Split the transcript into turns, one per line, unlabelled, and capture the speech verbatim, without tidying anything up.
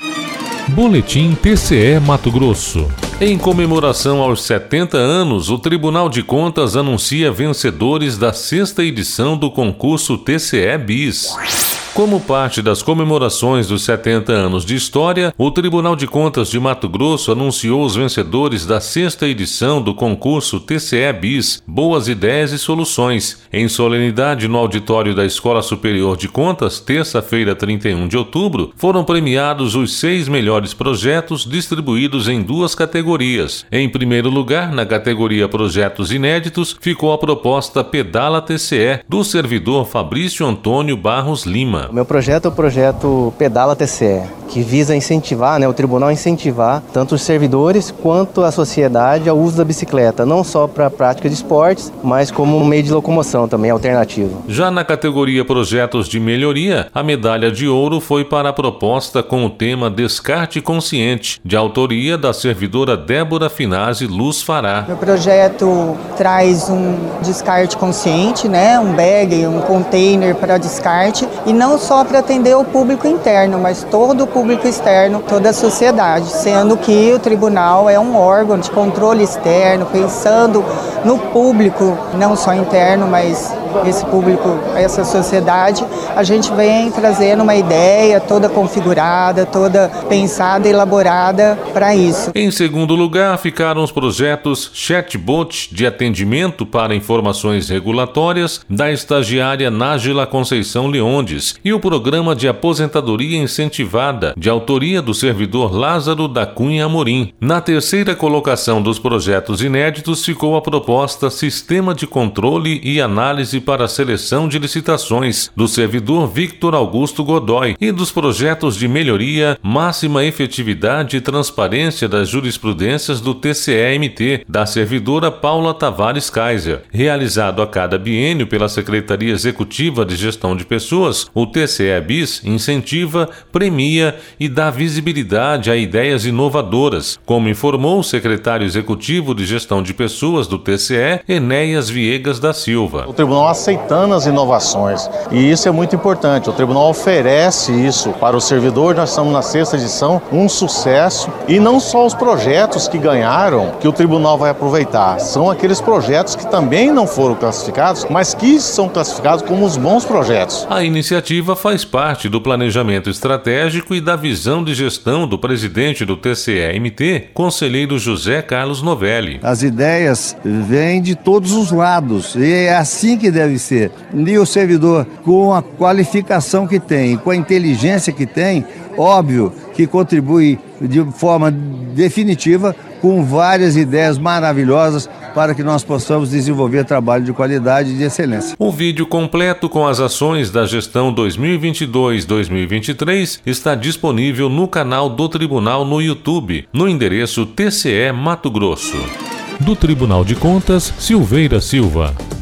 Boletim T C E Mato Grosso. Em comemoração aos setenta anos, o Tribunal de Contas anuncia vencedores da sexta edição do concurso T C E Bis. Como parte das comemorações dos setenta anos de história, o Tribunal de Contas de Mato Grosso anunciou os vencedores da sexta edição do concurso T C E Bis, Boas Ideias e Soluções. Em solenidade no auditório da Escola Superior de Contas, terça-feira, trinta e um de outubro, foram premiados os seis melhores projetos distribuídos em duas categorias. Em primeiro lugar, na categoria Projetos Inéditos, ficou a proposta Pedala T C E, do servidor Fabrício Antônio Barros Lima.
O meu projeto é o projeto Pedala T C E, que visa incentivar, né, o tribunal incentivar tanto os servidores quanto a sociedade ao uso da bicicleta, não só para a prática de esportes, mas como um meio de locomoção também alternativo.
Já na categoria Projetos de Melhoria, a medalha de ouro foi para a proposta com o tema Descarte Consciente, de autoria da servidora Débora Finazzi Luz Fará.
Meu projeto traz um descarte consciente, né, um bag, um container para descarte, e não só para atender o público interno, mas todo o público externo, toda a sociedade, sendo que o tribunal é um órgão de controle externo, pensando no público, não só interno, mas esse público, essa sociedade. A gente vem trazendo uma ideia toda configurada, toda pensada e elaborada para isso.
Em segundo lugar, ficaram os projetos Chatbot de atendimento para informações regulatórias da estagiária Nájila Conceição Leondes e o programa de aposentadoria incentivada de autoria do servidor Lázaro da Cunha Amorim. Na terceira colocação dos projetos inéditos ficou a proposta Sistema de Controle e Análise para a Seleção de Licitações, do servidor Victor Augusto Godoy, e dos projetos de melhoria, máxima efetividade e transparência das jurisprudências do T C E M T, da servidora Paula Tavares Kaiser. Realizado a cada biênio pela Secretaria Executiva de Gestão de Pessoas, o T C E Bis incentiva, premia e dá visibilidade a ideias inovadoras, como informou o secretário executivo de Gestão de Pessoas do T C E, Enéas Viegas da Silva.
O tribunal aceitando as inovações, e isso é muito importante. O tribunal oferece isso para o servidor. Nós estamos na sexta edição, um sucesso, e não só os projetos que ganharam que o tribunal vai aproveitar, são aqueles projetos que também não foram classificados, mas que são classificados como os bons projetos.
A iniciativa faz parte do planejamento estratégico e da visão de gestão do presidente do T C E M T, conselheiro José Carlos Novelli.
As ideias vêm de todos os lados e é assim que deve ser. E o servidor, com a qualificação que tem, com a inteligência que tem, óbvio que contribui de forma definitiva com várias ideias maravilhosas para que nós possamos desenvolver trabalho de qualidade e de excelência.
O vídeo completo com as ações da gestão dois mil e vinte e dois a dois mil e vinte e três está disponível no canal do Tribunal no YouTube, no endereço T C E Mato Grosso. Do Tribunal de Contas, Silveira Silva.